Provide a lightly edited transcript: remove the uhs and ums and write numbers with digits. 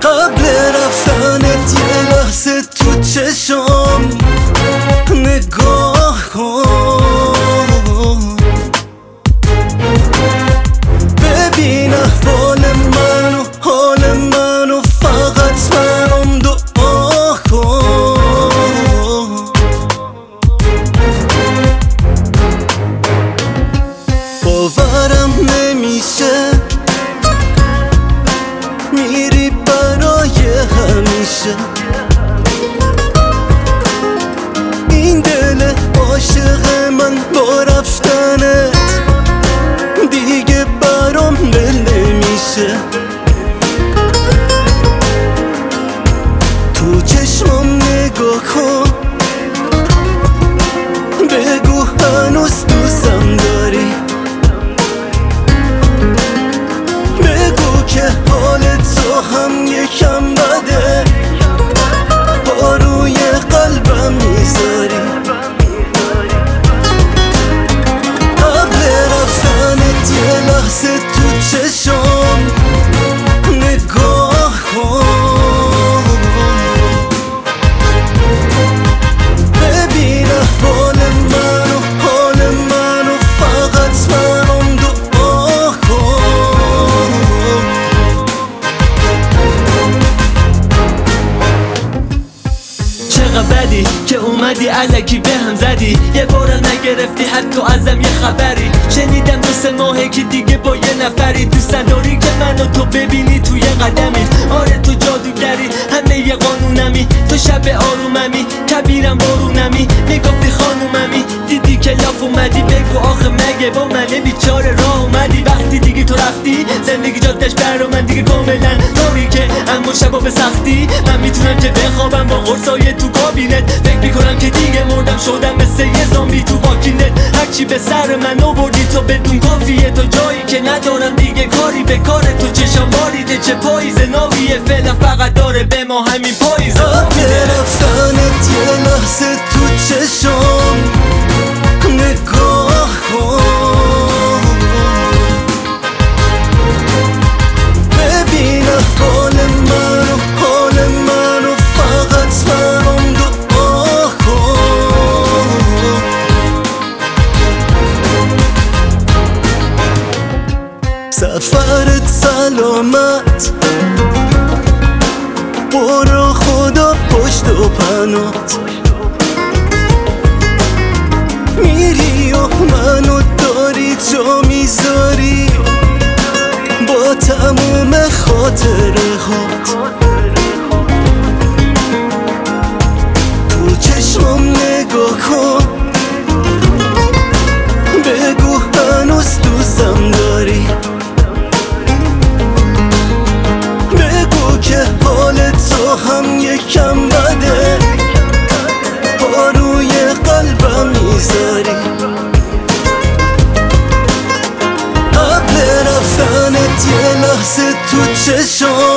قبل رفتنت یه لحظه تو چشم نگاه کن، ببین احوال منو، حال منو، فقط برام دعا کن. باورم نمیشه میری برای همیشه، این دل عاشق من با رفتنت دیگه برام دل نمیشه. تو چشمم نگاه کن، بگو هنوز دوستم داری، بگو که حال تو هم یکم بده، پا روی قلبم میذاری. قبل رفتنت یه لحظه تو چشم نگاه کن، ببین احوال منو، حال منو، فقط برام دعا کن. چقدر بدی که اومدی الکی به هم زدی، یه بار نگرفتی حتی ازم یه خبری. شنیدم 2-3 ماهه که دیگه با یه نفری، دوست نداری که منو تو ببینی توی قدمی. آره تو جادوگری، همه یه قانونمی، تو شب آروممی، کبیرم بارونمی. میگفتی خانوممی، دیدی که لاف اومدی، بگو آخه مگه با منه بیچاره راه اومدی. وقتی دیگه تو رفتی زندگی جادش برا من دیگه کاملا تاریکه، اما شبا به سختی من میتونم که بخوابم با قرصای تو کابینت. فکر میکنم که دیگه مردم، شدم مثل یه زامبی تو واکینت. هرچی به سر من آوردی تو بدون کافیه، تو جایی که ندارم دیگه کاری به کار تو. چشم باریده چه پاییز ناویه، فعلا فقط داره به ما همین پاییز. قبل رفتنت یه لحظه تو چشم نگاه کن، ببین احوال منو، حال منو، فقط برام دعا کن. سفرت سلامت، برو خدا پشت و پنات، میری و منو داری جا میذاری با تموم خاطره هات. تو چشمم نگاه کن، بگو هنوز دوستم داری، بگو که حال تو هم یکم بده، پا روی قلبم میذاری. قبل رفتنت یه لحظه تو چشم